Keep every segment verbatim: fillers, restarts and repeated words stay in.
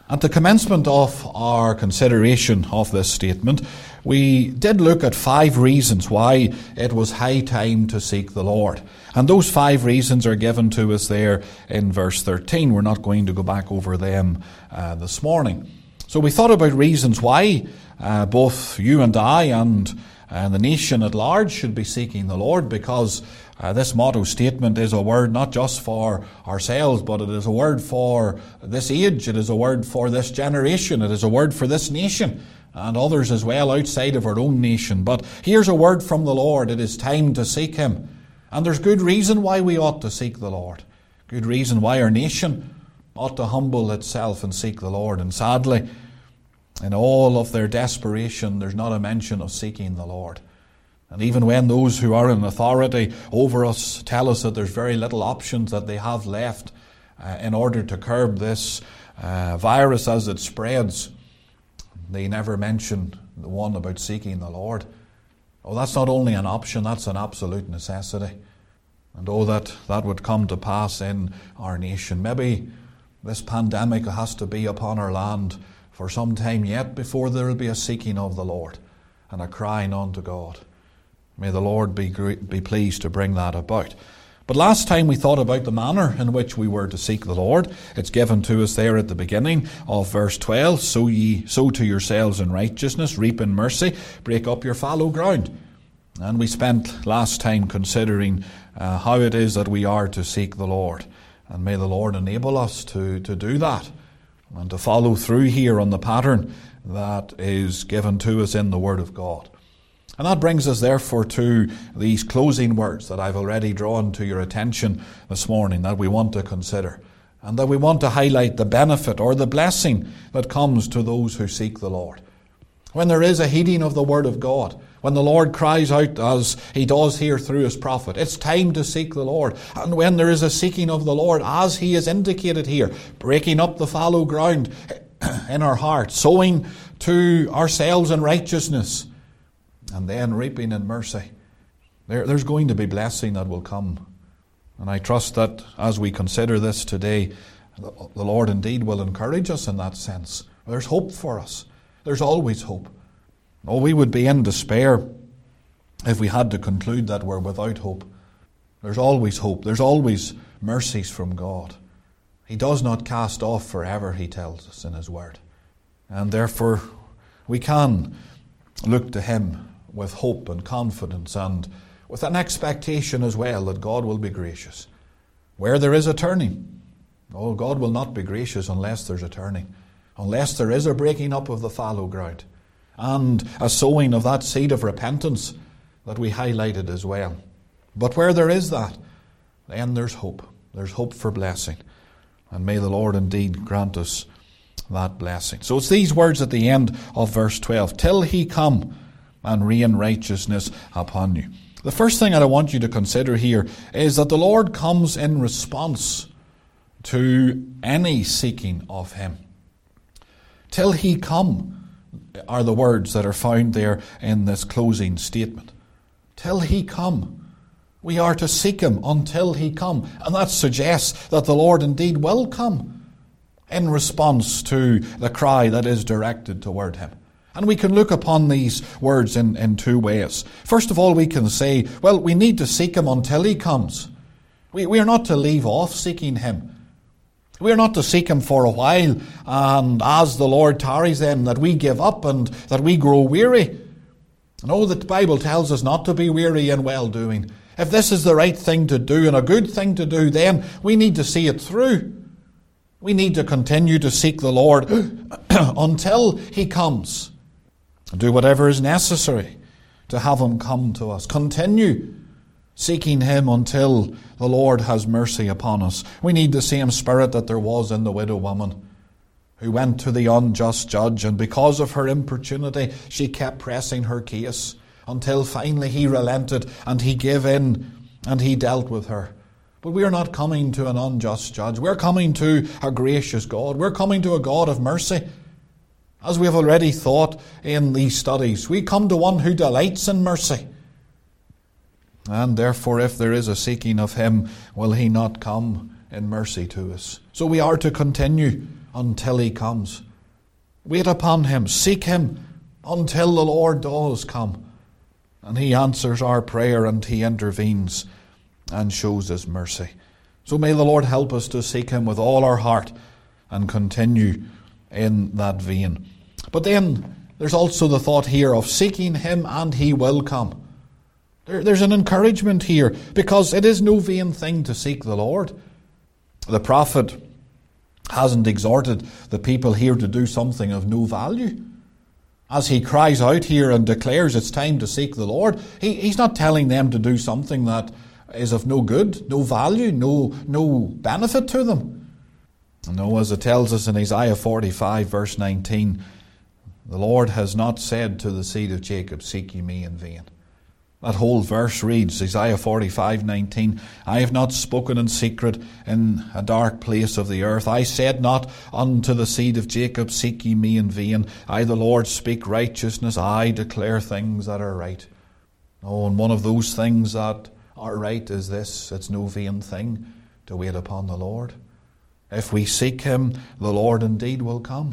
At the commencement of our consideration of this statement, we did look at five reasons why it was high time to seek the Lord. And those five reasons are given to us there in verse thirteen. We're not going to go back over them uh, this morning. So we thought about reasons why uh, both you and I and uh, the nation at large should be seeking the Lord, because Uh, this motto statement is a word not just for ourselves, but it is a word for this age, it is a word for this generation, it is a word for this nation, and others as well outside of our own nation. But here's a word from the Lord. It is time to seek Him. And there's good reason why we ought to seek the Lord. Good reason why our nation ought to humble itself and seek the Lord. And sadly, in all of their desperation, there's not a mention of seeking the Lord. And even when those who are in authority over us tell us that there's very little options that they have left uh, in order to curb this uh, virus as it spreads, they never mention the one about seeking the Lord. Oh, that's not only an option, that's an absolute necessity. And oh, that that would come to pass in our nation. Maybe this pandemic has to be upon our land for some time yet before there will be a seeking of the Lord and a crying unto God. May the Lord be be pleased to bring that about. But last time we thought about the manner in which we were to seek the Lord. It's given to us there at the beginning of verse twelve. Sow ye, sow to yourselves in righteousness, reap in mercy, break up your fallow ground. And we spent last time considering uh, how it is that we are to seek the Lord. And may the Lord enable us to, to do that and to follow through here on the pattern that is given to us in the Word of God. And that brings us therefore to these closing words that I've already drawn to your attention this morning that we want to consider, and that we want to highlight the benefit or the blessing that comes to those who seek the Lord. When there is a heeding of the Word of God, when the Lord cries out as He does here through His prophet, it's time to seek the Lord. And when there is a seeking of the Lord, as He is indicated here, breaking up the fallow ground in our hearts, sowing to ourselves in righteousness, and then reaping in mercy, there, there's going to be blessing that will come. And I trust that as we consider this today, the, the Lord indeed will encourage us in that sense. There's hope for us. There's always hope. Oh, we would be in despair if we had to conclude that we're without hope. There's always hope. There's always mercies from God. He does not cast off forever, He tells us in His Word. And therefore, we can look to Him with hope and confidence and with an expectation as well that God will be gracious. Where there is a turning, oh, God will not be gracious unless there's a turning, unless there is a breaking up of the fallow ground and a sowing of that seed of repentance that we highlighted as well. But where there is that, then there's hope. There's hope for blessing. And may the Lord indeed grant us that blessing. So it's these words at the end of verse twelve. Till He come and rain righteousness upon you. The first thing that I want you to consider here is that the Lord comes in response to any seeking of Him. Till He come are the words that are found there in this closing statement. Till He come. We are to seek Him until He come. And that suggests that the Lord indeed will come in response to the cry that is directed toward Him. And we can look upon these words in, in two ways. First of all, we can say, well, we need to seek Him until He comes. We, we are not to leave off seeking Him. We are not to seek Him for a while, and as the Lord tarries then, that we give up and that we grow weary. No, the Bible tells us not to be weary in well-doing. If this is the right thing to do and a good thing to do, then we need to see it through. We need to continue to seek the Lord until He comes. Do whatever is necessary to have Him come to us. Continue seeking Him until the Lord has mercy upon us. We need the same spirit that there was in the widow woman who went to the unjust judge, and because of her importunity, she kept pressing her case until finally he relented and he gave in and he dealt with her. But we are not coming to an unjust judge. We're coming to a gracious God. We're coming to a God of mercy. As we have already thought in these studies, we come to one who delights in mercy. And therefore, if there is a seeking of Him, will He not come in mercy to us? So we are to continue until he comes. Wait upon him, seek him until the Lord does come. And he answers our prayer and he intervenes and shows his mercy. So may the Lord help us to seek him with all our heart and continue in that vein. But then there's also the thought here of seeking him and he will come. There, there's an encouragement here, because it is no vain thing to seek the Lord. The prophet hasn't exhorted the people here to do something of no value. As he cries out here and declares it's time to seek the Lord, he, he's not telling them to do something that is of no good, no value, no, no benefit to them. No, as it tells us in Isaiah forty-five verse nineteen, the Lord has not said to the seed of Jacob, seek ye me in vain. That whole verse reads, Isaiah forty-five nineteen, I have not spoken in secret in a dark place of the earth. I said not unto the seed of Jacob, seek ye me in vain. I, the Lord, speak righteousness. I declare things that are right. Oh, and one of those things that are right is this: it's no vain thing to wait upon the Lord. If we seek him, the Lord indeed will come.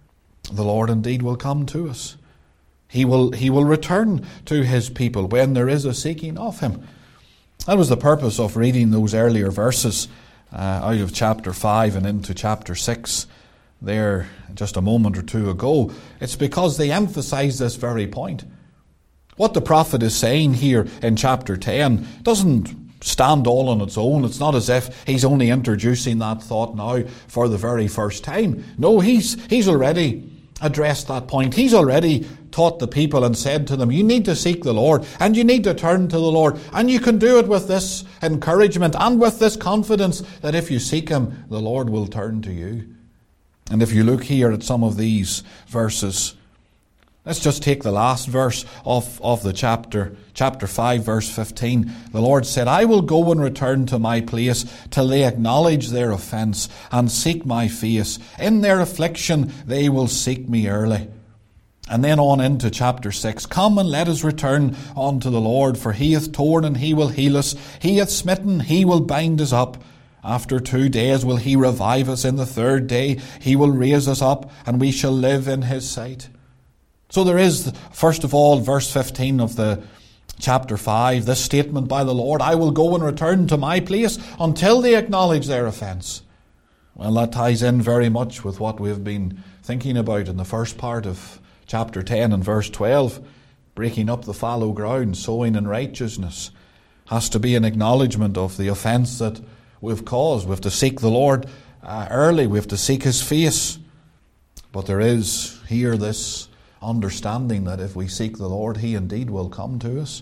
The Lord indeed will come to us. He will, he will return to his people when there is a seeking of him. That was the purpose of reading those earlier verses uh, out of chapter five and into chapter six there just a moment or two ago. It's because they emphasize this very point. What the prophet is saying here in chapter ten doesn't stand all on its own. It's not as if he's only introducing that thought now for the very first time. No, he's he's already addressed that point. He's already taught the people and said to them, you need to seek the Lord and you need to turn to the Lord, and you can do it with this encouragement and with this confidence that if you seek him, the Lord will turn to you. And if you look here at some of these verses, let's just take the last verse of, of the chapter, chapter five, verse fifteen. The Lord said, I will go and return to my place till they acknowledge their offence and seek my face. In their affliction they will seek me early. And then on into chapter six. Come and let us return unto the Lord, for he hath torn and he will heal us. He hath smitten, he will bind us up. After two days will he revive us. In the third day he will raise us up, and we shall live in his sight. So there is, first of all, verse fifteen of the chapter five, this statement by the Lord, I will go and return to my place until they acknowledge their offence. Well, that ties in very much with what we've been thinking about in the first part of chapter ten and verse twelve. Breaking up the fallow ground, sowing in righteousness, has to be an acknowledgement of the offence that we've caused. We have to seek the Lord uh, early. We have to seek his face. But there is here this understanding that if we seek the Lord, he indeed will come to us.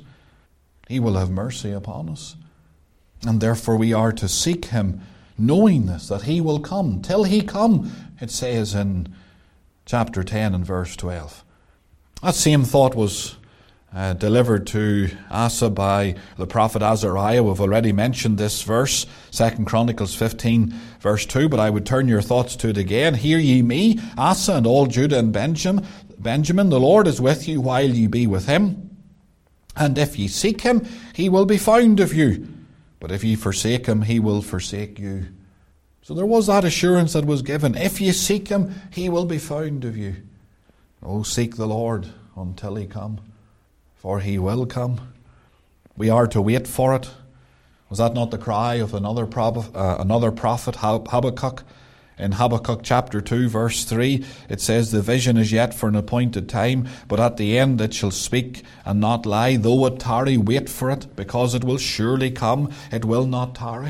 He will have mercy upon us. And therefore we are to seek him, knowing this, that he will come. Till he come, it says in chapter ten and verse twelve. That same thought was uh, delivered to Asa by the prophet Azariah. We've already mentioned this verse, Second Chronicles fifteen, verse two, but I would turn your thoughts to it again. Hear ye me, Asa and all Judah and Benjamin. Benjamin, the Lord is with you while ye be with him. And if ye seek him, he will be found of you. But if ye forsake him, he will forsake you. So there was that assurance that was given. If ye seek him, he will be found of you. Oh, seek the Lord until he come, for he will come. We are to wait for it. Was that not the cry of another prophet, uh, another prophet Habakkuk? In Habakkuk chapter two, verse three, it says, the vision is yet for an appointed time, but at the end it shall speak and not lie. Though it tarry, wait for it, because it will surely come. It will not tarry.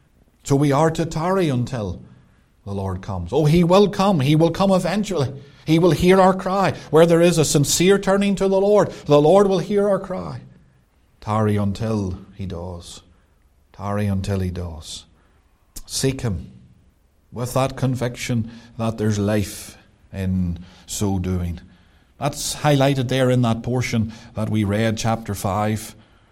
So we are to tarry until the Lord comes. Oh, he will come. He will come eventually. He will hear our cry. Where there is a sincere turning to the Lord, the Lord will hear our cry. Tarry until he does. Tarry until he does. Seek him with that conviction that there's life in so doing. That's highlighted there in that portion that we read, chapter five,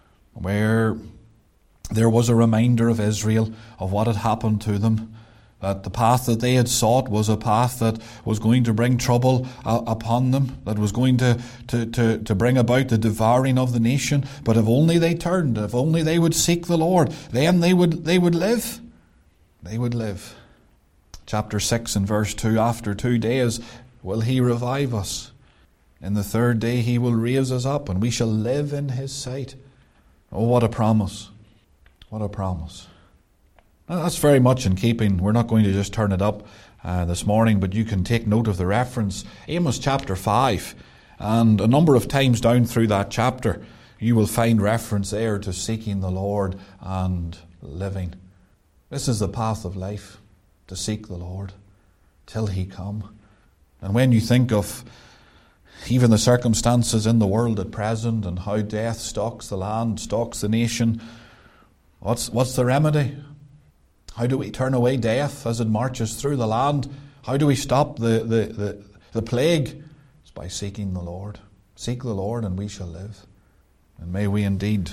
where there was a reminder of Israel of what had happened to them, that the path that they had sought was a path that was going to bring trouble uh, upon them, that was going to, to, to, to bring about the devouring of the nation. But if only they turned, if only they would seek the Lord, then they would they would live. They would live. Chapter six and verse two, after two days will he revive us. In the third day he will raise us up, and we shall live in his sight. Oh, what a promise. What a promise. Now, that's very much in keeping. We're not going to just turn it up uh, this morning, but you can take note of the reference. Amos chapter five. And a number of times down through that chapter, you will find reference there to seeking the Lord and living. This is the path of life, to seek the Lord till he come. And when you think of even the circumstances in the world at present and how death stalks the land, stalks the nation, what's, what's the remedy? How do we turn away death as it marches through the land? How do we stop the, the, the, the plague? It's by seeking the Lord. Seek the Lord and we shall live. And may we indeed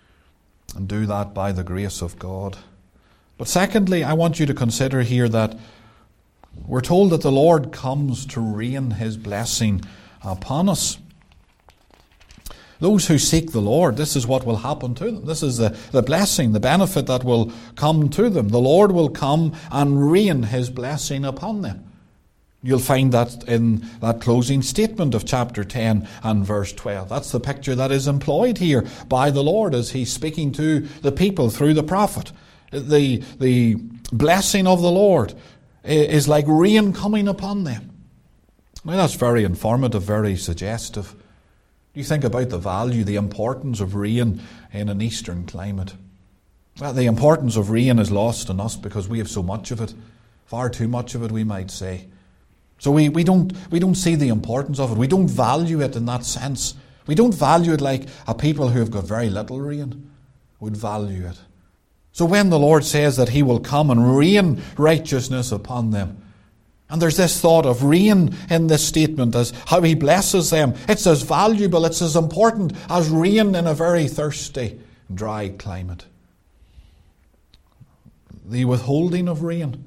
and do that by the grace of God. But secondly, I want you to consider here that we're told that the Lord comes to rain his blessing upon us. Those who seek the Lord, this is what will happen to them. This is the, the blessing, the benefit that will come to them. The Lord will come and rain his blessing upon them. You'll find that in that closing statement of chapter ten and verse twelve. That's the picture that is employed here by the Lord as he's speaking to the people through the prophet. The, the blessing of the Lord is like rain coming upon them. Now that's very informative, very suggestive. You think about the value, the importance of rain in an eastern climate. Well, the importance of rain is lost on us because we have so much of it. Far too much of it, we might say. So we, we don't we don't see the importance of it. We don't value it in that sense. We don't value it like a people who have got very little rain would value it. So when the Lord says that he will come and rain righteousness upon them, and there's this thought of rain in this statement as how he blesses them, it's as valuable, it's as important as rain in a very thirsty, dry climate. The withholding of rain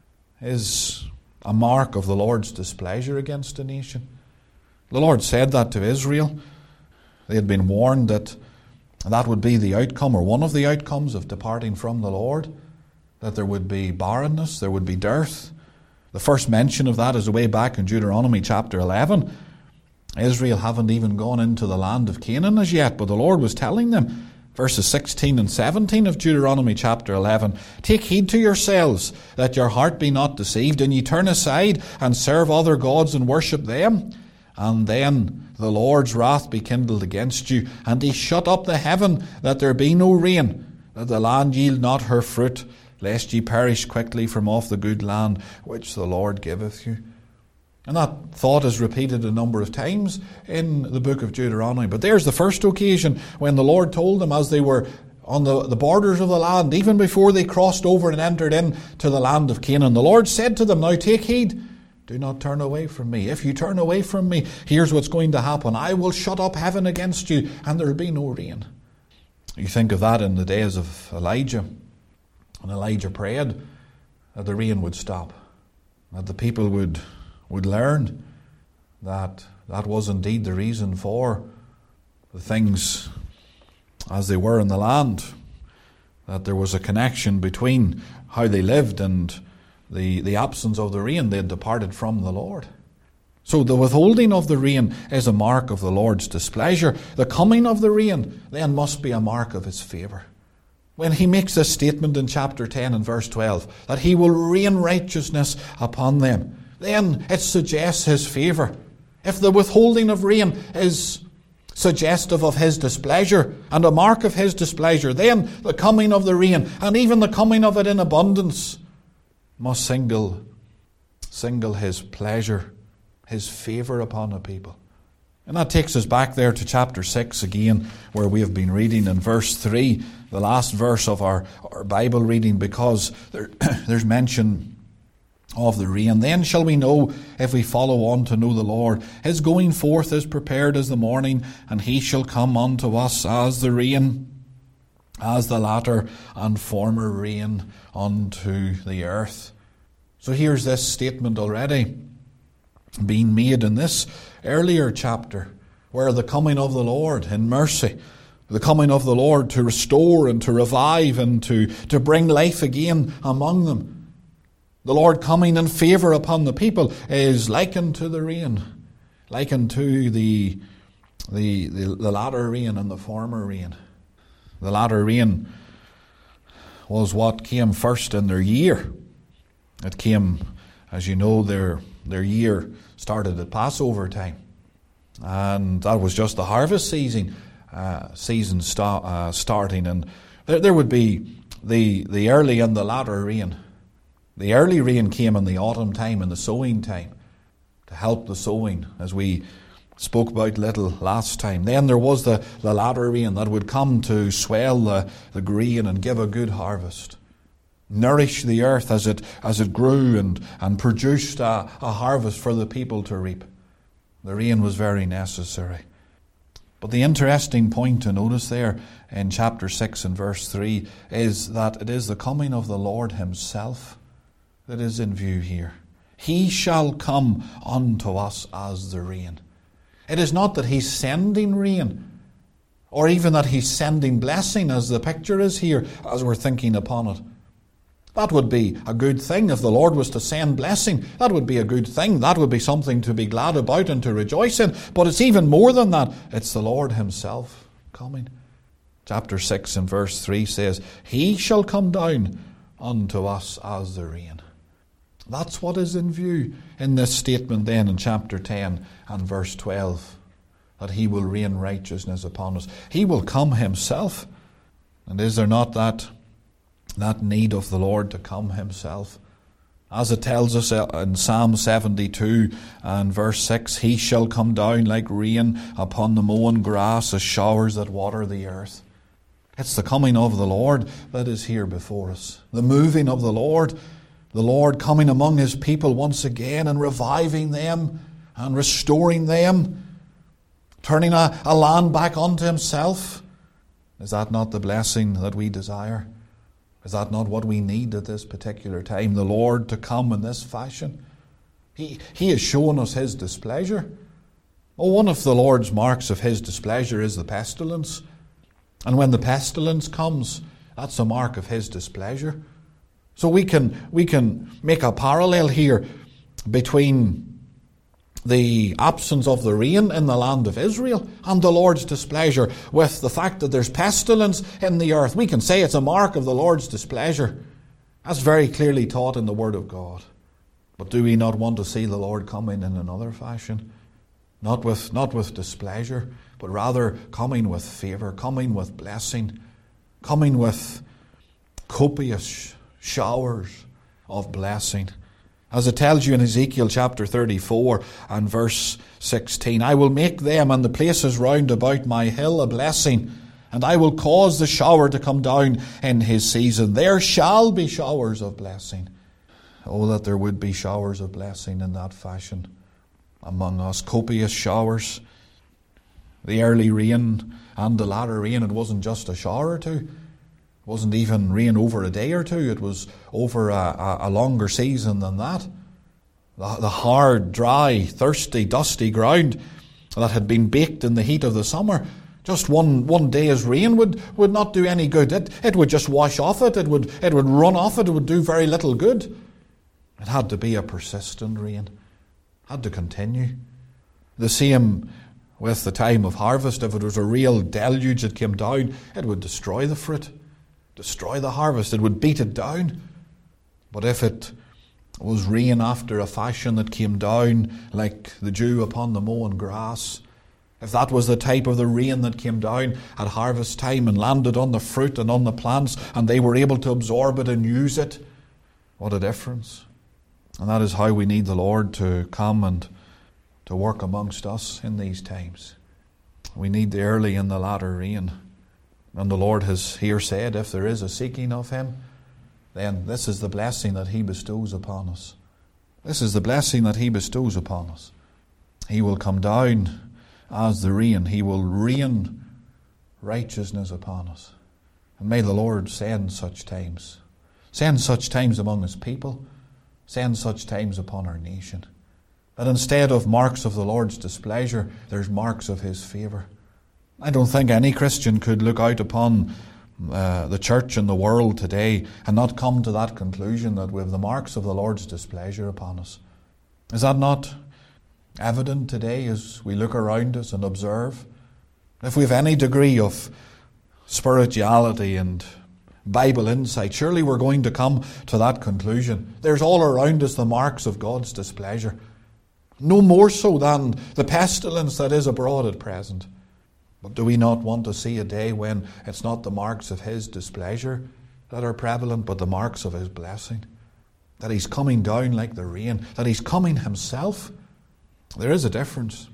is a mark of the Lord's displeasure against a nation. The Lord said that to Israel. They had been warned that that would be the outcome, or one of the outcomes of departing from the Lord, that there would be barrenness, there would be dearth. The first mention of that is way back in Deuteronomy chapter eleven. Israel haven't even gone into the land of Canaan as yet, but the Lord was telling them, verses sixteen and seventeen of Deuteronomy chapter eleven, take heed to yourselves, that your heart be not deceived, and ye turn aside and serve other gods and worship them. And then the Lord's wrath be kindled against you, and he shut up the heaven, that there be no rain, that the land yield not her fruit, lest ye perish quickly from off the good land which the Lord giveth you. And that thought is repeated a number of times in the book of Deuteronomy. But there's the first occasion when the Lord told them as they were on the, the borders of the land, even before they crossed over and entered into the land of Canaan. The Lord said to them, now take heed, do not turn away from me. If you turn away from me, here's what's going to happen. I will shut up heaven against you, and there will be no rain. You think of that in the days of Elijah. And Elijah prayed that the rain would stop, that the people would would learn that that was indeed the reason for the things as they were in the land, that there was a connection between how they lived and the, the absence of the rain. They had departed from the Lord. So the withholding of the rain is a mark of the Lord's displeasure. The coming of the rain then must be a mark of his favour. When he makes this statement in chapter ten and verse twelve, that he will rain righteousness upon them, then it suggests his favour. If the withholding of rain is suggestive of his displeasure and a mark of his displeasure, then the coming of the rain, and even the coming of it in abundance, must single, single his pleasure, his favour upon a people. And that takes us back there to chapter six again, where we have been reading in verse three, the last verse of our, our Bible reading, because there, there's mention of the rain. Then shall we know, if we follow on to know the Lord, his going forth is prepared as the morning, and he shall come unto us as the rain, as the latter and former rain unto the earth. So here's this statement already being made in this earlier chapter, where the coming of the Lord in mercy, the coming of the Lord to restore and to revive and to, to bring life again among them, The Lord coming in favour upon the people is likened to the rain, likened to the, the, the, the latter rain and the former rain. The latter rain was what came first in their year. It came, as you know, their, their year started at Passover time. And that was just the harvest season, uh, season sta- uh, starting. And there, there would be the, the early and the latter rain. The early rain came in the autumn time and the sowing time to help the sowing, as we spoke about little last time. Then there was the, the latter rain that would come to swell the, the grain and give a good harvest, nourish the earth as it as it grew and, and produced a, a harvest for the people to reap. The rain was very necessary. But the interesting point to notice there in chapter six and verse three is that it is the coming of the Lord himself that is in view here. He shall come unto us as the rain. It is not that he's sending rain, or even that he's sending blessing, as the picture is here, as we're thinking upon it. That would be a good thing if the Lord was to send blessing. That would be a good thing. That would be something to be glad about and to rejoice in. But it's even more than that. It's the Lord himself coming. Chapter six and verse three says, He shall come down unto us as the rain. That's what is in view in this statement then in chapter ten and verse twelve, that he will rain righteousness upon us. He will come himself. And is there not that, that need of the Lord to come himself? As it tells us in Psalm seventy-two and verse six, He shall come down like rain upon the mown grass, as showers that water the earth. It's the coming of the Lord that is here before us. The moving of the Lord. The Lord coming among his people once again and reviving them and restoring them, turning a, a land back unto himself. Is that not the blessing that we desire? Is that not what we need at this particular time? The Lord to come in this fashion. He, he has shown us his displeasure. Oh, one of the Lord's marks of his displeasure is the pestilence. And when the pestilence comes, that's a mark of his displeasure. So we can we can make a parallel here between the absence of the rain in the land of Israel and the Lord's displeasure with the fact that there's pestilence in the earth. We can say it's a mark of the Lord's displeasure. That's very clearly taught in the Word of God. But do we not want to see the Lord coming in another fashion? Not with, not with displeasure, but rather coming with favour, coming with blessing, coming with copious showers of blessing. As it tells you in Ezekiel chapter thirty-four and verse sixteen, I will make them and the places round about my hill a blessing, and I will cause the shower to come down in his season. There shall be showers of blessing. Oh, that there would be showers of blessing in that fashion among us. Copious showers. The early rain and the latter rain, it wasn't just a shower or two. It wasn't even rain over a day or two. It was over a, a, a longer season than that. The, the hard, dry, thirsty, dusty ground that had been baked in the heat of the summer, just one, one day's rain would, would not do any good. It, it would just wash off it. It would, it would run off it. It would do very little good. It had to be a persistent rain. It had to continue. The same with the time of harvest. If it was a real deluge that came down, it would destroy the fruit. Destroy the harvest. It would beat it down. But if it was rain after a fashion that came down like the dew upon the mown grass, if that was the type of the rain that came down at harvest time and landed on the fruit and on the plants, and they were able to absorb it and use it, what a difference. And that is how we need the Lord to come and to work amongst us in these times. We need the early and the latter rain. And the Lord has here said, if there is a seeking of him, then this is the blessing that he bestows upon us. This is the blessing that he bestows upon us. He will come down as the rain. He will rain righteousness upon us. And may the Lord send such times. Send such times among his people. Send such times upon our nation. That instead of marks of the Lord's displeasure, there's marks of his favour. I don't think any Christian could look out upon uh, the church and the world today and not come to that conclusion that we have the marks of the Lord's displeasure upon us? Is that not evident today as we look around us and observe? If we have any degree of spirituality and Bible insight, surely we're going to come to that conclusion. There's all around us the marks of God's displeasure. No more so than the pestilence that is abroad at present. But do we not want to see a day when it's not the marks of His displeasure that are prevalent, but the marks of His blessing? That He's coming down like the rain, that He's coming Himself? There is a difference.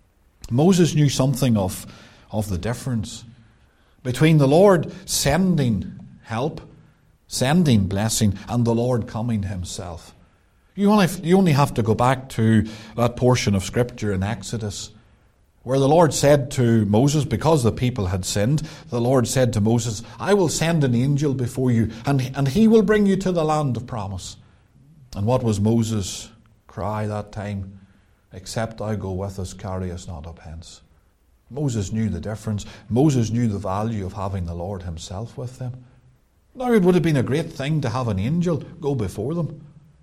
Moses knew something of, of the difference between the Lord sending help, sending blessing, and the Lord coming Himself. You only, you only have to go back to that portion of Scripture in Exodus where the Lord said to Moses, because the people had sinned, the Lord said to Moses, I will send an angel before you, and, and he will bring you to the land of promise. And what was Moses' cry that time? Except thou go with us, carry us not up hence. Moses knew the difference. Moses knew the value of having the Lord Himself with them. Now it would have been a great thing to have an angel go before them.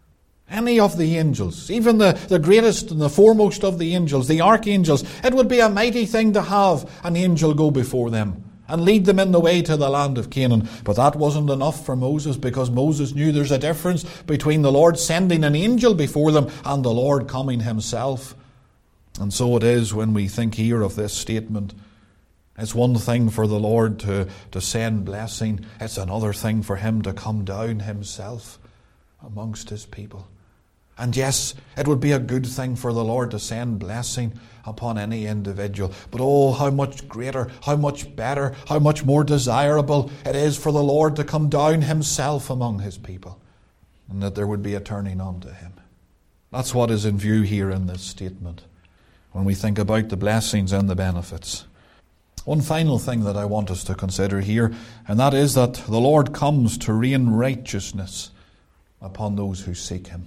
Any of the angels, even the, the greatest and the foremost of the angels, the archangels, it would be a mighty thing to have an angel go before them and lead them in the way to the land of Canaan. But that wasn't enough for Moses, because Moses knew there's a difference between the Lord sending an angel before them and the Lord coming Himself. And so it is when we think here of this statement. It's one thing for the Lord to, to send blessing. It's another thing for Him to come down Himself amongst His people. And yes, it would be a good thing for the Lord to send blessing upon any individual. But oh, how much greater, how much better, how much more desirable it is for the Lord to come down Himself among His people, and that there would be a turning unto Him. That's what is in view here in this statement when we think about the blessings and the benefits. One final thing that I want us to consider here, and that is that the Lord comes to rain righteousness upon those who seek Him.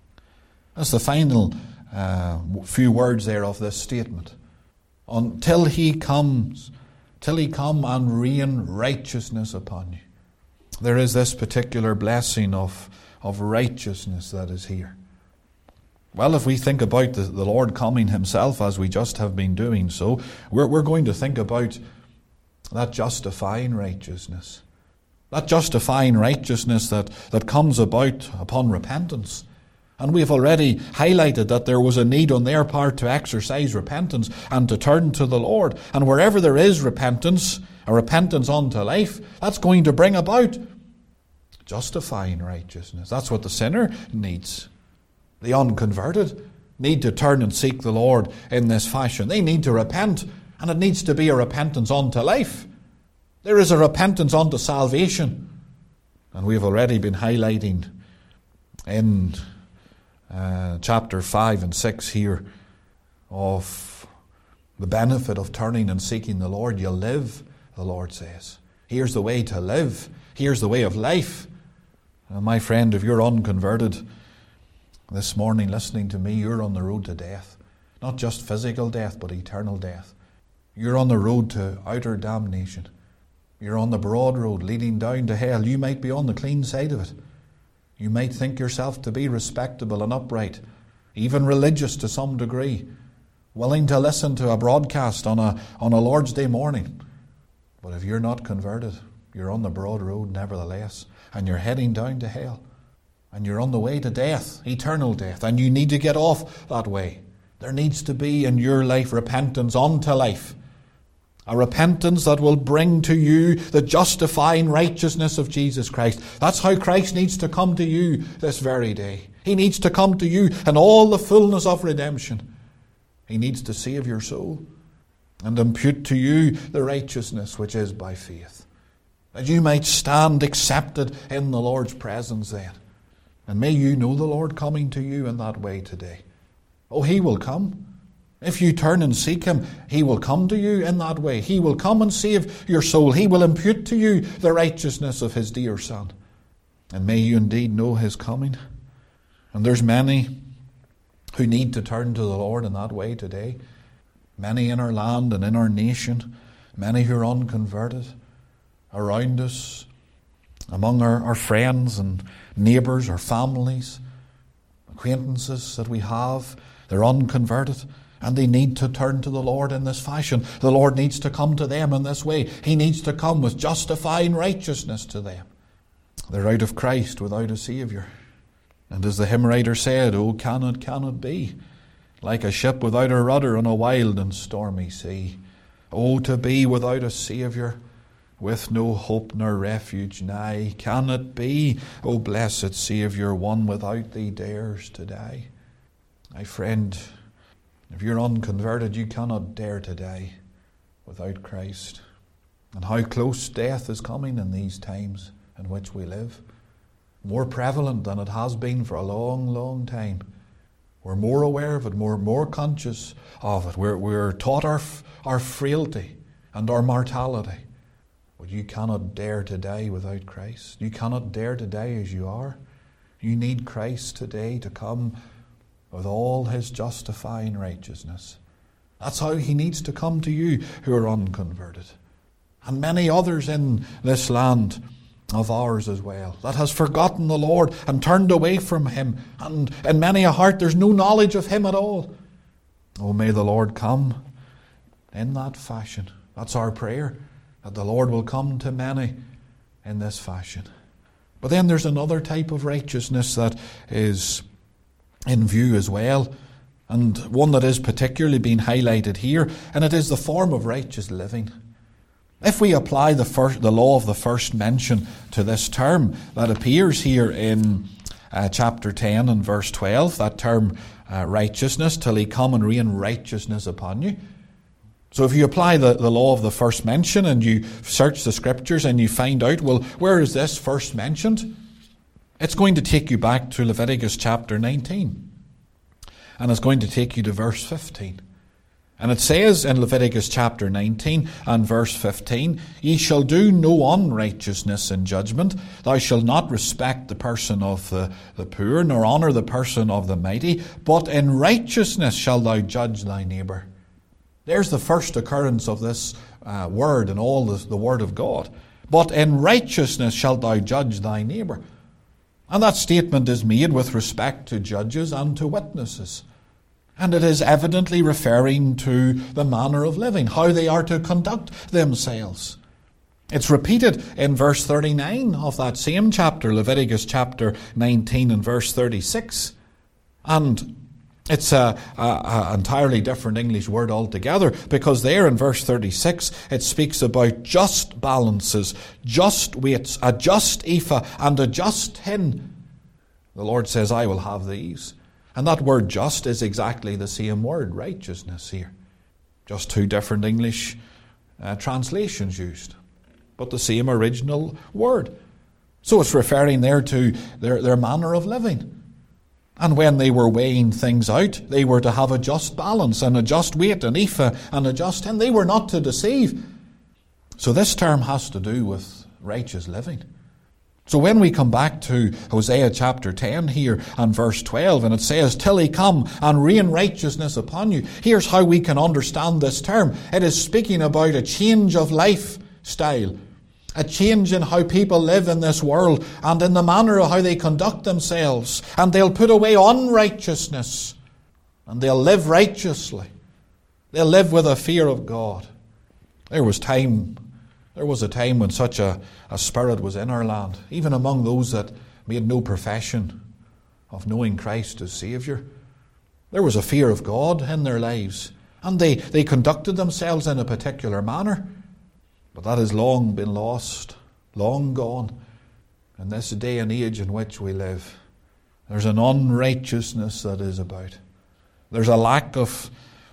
That's the final uh, few words there of this statement. Until He comes, till He come and rain righteousness upon you. There is this particular blessing of, of righteousness that is here. Well, if we think about the, the Lord coming Himself, as we just have been doing so, we're, we're going to think about that justifying righteousness. That justifying righteousness that, that comes about upon repentance. And we have already highlighted that there was a need on their part to exercise repentance and to turn to the Lord. And wherever there is repentance, a repentance unto life, that's going to bring about justifying righteousness. That's what the sinner needs. The unconverted need to turn and seek the Lord in this fashion. They need to repent, and it needs to be a repentance unto life. There is a repentance unto salvation. And we have already been highlighting in uh, chapter five and six here of the benefit of turning and seeking the Lord. You'll live, the Lord says. Here's the way to live. Here's the way of life. And my friend, if you're unconverted this morning listening to me, you're on the road to death. Not just physical death, but eternal death. You're on the road to outer damnation. You're on the broad road leading down to hell. You might be on the clean side of it. You might think yourself to be respectable and upright, even religious to some degree, willing to listen to a broadcast on a, on a Lord's Day morning. But if you're not converted, you're on the broad road nevertheless, and you're heading down to hell. And you're on the way to death, eternal death, and you need to get off that way. There needs to be in your life repentance unto life. A repentance that will bring to you the justifying righteousness of Jesus Christ. That's how Christ needs to come to you this very day. He needs to come to you in all the fullness of redemption. He needs to save your soul and impute to you the righteousness which is by faith, that you might stand accepted in the Lord's presence then. And may you know the Lord coming to you in that way today. Oh, He will come. If you turn and seek Him, He will come to you in that way. He will come and save your soul. He will impute to you the righteousness of His dear Son. And may you indeed know His coming. And there's many who need to turn to the Lord in that way today. Many in our land and in our nation. Many who are unconverted. around us, among our, our friends and neighbours, our families, acquaintances that we have. They're unconverted and they need to turn to the Lord in this fashion. The Lord needs to come to them in this way. He needs to come with justifying righteousness to them. They're out of Christ without a Saviour. And as the hymn writer said, "Oh, can it, can it be? Like a ship without a rudder on a wild and stormy sea. Oh, to be without a Saviour, with no hope nor refuge nigh. Can it be, O blessed Saviour, one without thee dares to die?" My friend, if you're unconverted, you cannot dare to die without Christ. And how close death is coming in these times in which we live. More prevalent than it has been for a long, long time. We're more aware of it, more, more conscious of it. We're, we're taught our, our frailty and our mortality. But you cannot dare to die without Christ. You cannot dare to die as you are. You need Christ today to come with all his justifying righteousness. That's how he needs to come to you who are unconverted. And many others in this land of ours as well, that has forgotten the Lord and turned away from him. And in many a heart there's no knowledge of him at all. Oh, may the Lord come in that fashion. That's our prayer, that the Lord will come to many in this fashion. But then there's another type of righteousness that is in view as well, and one that is particularly being highlighted here, and it is the form of righteous living. If we apply the first, the law of the first mention to this term that appears here in uh, chapter ten and verse twelve, that term uh, righteousness, till he come and rain righteousness upon you. So if you apply the, the law of the first mention and you search the scriptures and you find out, well, where is this first mentioned? It's going to take you back to Leviticus chapter nineteen. And it's going to take you to verse fifteen. And it says in Leviticus chapter nineteen and verse fifteen, "Ye shall do no unrighteousness in judgment. Thou shalt not respect the person of the, the poor, nor honour the person of the mighty. But in righteousness shalt thou judge thy neighbour." There's the first occurrence of this uh, word in all the, the word of God. "But in righteousness shalt thou judge thy neighbour." And that statement is made with respect to judges and to witnesses. And it is evidently referring to the manner of living, how they are to conduct themselves. It's repeated in verse thirty-nine of that same chapter, Leviticus chapter nineteen and verse thirty-six. And it's an entirely different English word altogether, because there in verse thirty-six it speaks about just balances, just weights, a just ephah and a just hin. The Lord says, "I will have these." And that word just is exactly the same word, righteousness here. Just two different English uh, translations used, but the same original word. So it's referring there to their, their manner of living. And when they were weighing things out, they were to have a just balance and a just weight, an ephah and a just hin. They were not to deceive. So this term has to do with righteous living. So when we come back to Hosea chapter ten here and verse twelve, and it says, "Till he come and rain righteousness upon you," here's how we can understand this term. It is speaking about a change of lifestyle, a change in how people live in this world and in the manner of how they conduct themselves. And they'll put away unrighteousness and they'll live righteously. They'll live with a fear of God. There was time, there was a time when such a, a spirit was in our land, even among those that made no profession of knowing Christ as Saviour. There was a fear of God in their lives, and they, they conducted themselves in a particular manner. But that has long been lost, long gone, in this day and age in which we live. There's an unrighteousness that is about. There's a lack of,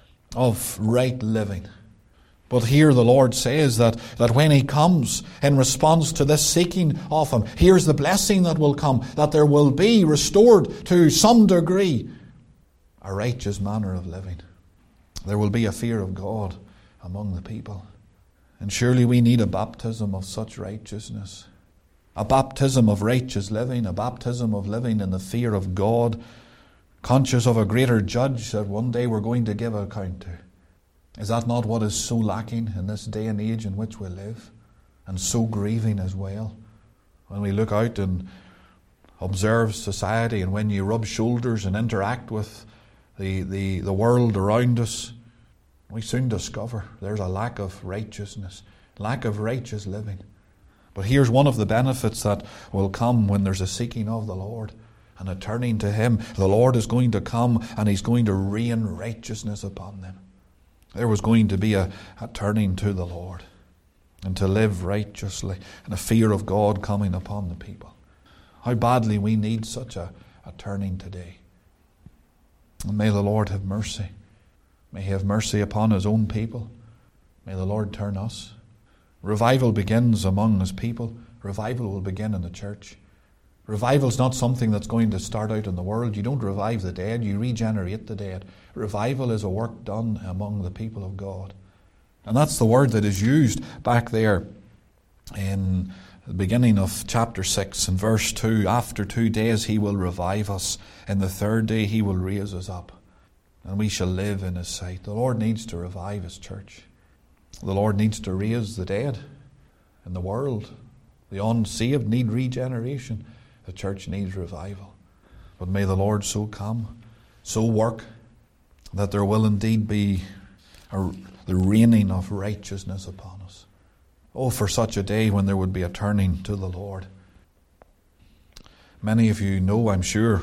of right living. But here the Lord says that, that when he comes in response to this seeking of him, here's the blessing that will come, that there will be restored to some degree a righteous manner of living. There will be a fear of God among the people. And surely we need a baptism of such righteousness, a baptism of righteous living, a baptism of living in the fear of God, conscious of a greater judge that one day we're going to give account to. Is that not what is so lacking in this day and age in which we live? and so grieving as well. When we look out and observe society, and when you rub shoulders and interact with the, the, the world around us, we soon discover there's a lack of righteousness, lack of righteous living. But here's one of the benefits that will come when there's a seeking of the Lord and a turning to Him. The Lord is going to come and He's going to rain righteousness upon them. There was going to be a, a turning to the Lord and to live righteously, and a fear of God coming upon the people. How badly we need such a, a turning today. And may the Lord have mercy. May He have mercy upon His own people. May the Lord turn us. Revival begins among His people. Revival will begin in the church. Revival is not something that's going to start out in the world. You don't revive the dead, you regenerate the dead. Revival is a work done among the people of God. And that's the word that is used back there in the beginning of chapter six and verse two. After two days He will revive us. In the third day He will raise us up, and we shall live in His sight. The Lord needs to revive His church. The Lord needs to raise the dead in the world. The unsaved need regeneration. The church needs revival. But may the Lord so come, so work, that there will indeed be a, the raining of righteousness upon us. Oh, for such a day when there would be a turning to the Lord. Many of you know, I'm sure,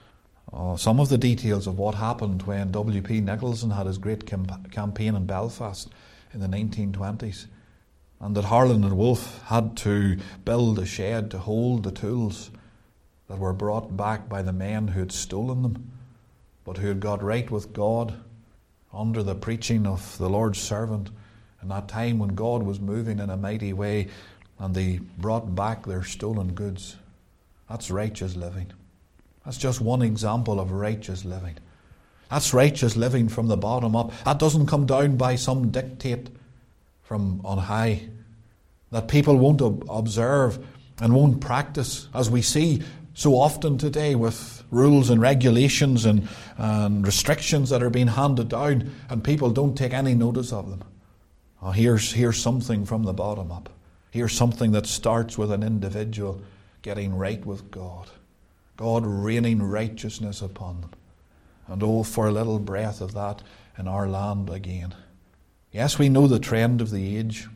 uh, some of the details of what happened when W P Nicholson had his great camp- campaign in Belfast in the nineteen twenties, and that Harland and Wolff had to build a shed to hold the tools that were brought back by the men who had stolen them, but who had got right with God under the preaching of the Lord's servant in that time when God was moving in a mighty way, and they brought back their stolen goods. That's righteous living. That's just one example of righteous living. That's righteous living from the bottom up. That doesn't come down by some dictate from on high that people won't observe and won't practice, as we see so often today with rules and regulations and, and restrictions that are being handed down, and people don't take any notice of them. Oh, here's, here's something from the bottom up. Here's something that starts with an individual getting right with God. God raining righteousness upon them. And oh, for a little breath of that in our land again. Yes, we know the trend of the age.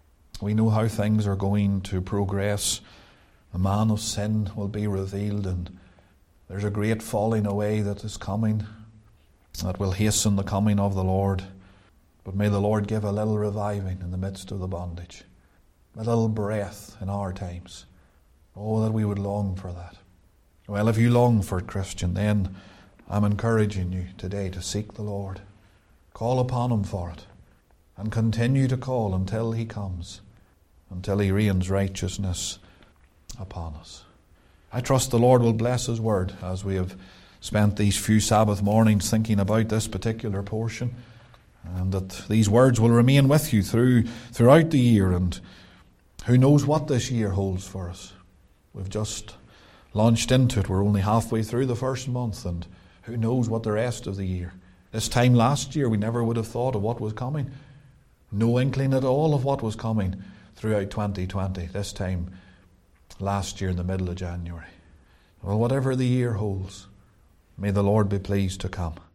We know how things are going to progress. The man of sin will be revealed, and there's a great falling away that is coming that will hasten the coming of the Lord. But may the Lord give a little reviving in the midst of the bondage. A little breath in our times. Oh, that we would long for that. Well, if you long for it, Christian, then I'm encouraging you today to seek the Lord. Call upon Him for it. And continue to call until He comes. Until He rains righteousness upon us. I trust the Lord will bless His word as we have spent these few Sabbath mornings thinking about this particular portion, and that these words will remain with you through throughout the year, and who knows what this year holds for us. We've just launched into it. We're only halfway through the first month, and who knows what the rest of the year. This time last year we never would have thought of what was coming. No inkling at all of what was coming throughout twenty twenty. This time last year in the middle of January. Well, whatever the year holds, may the Lord be pleased to come.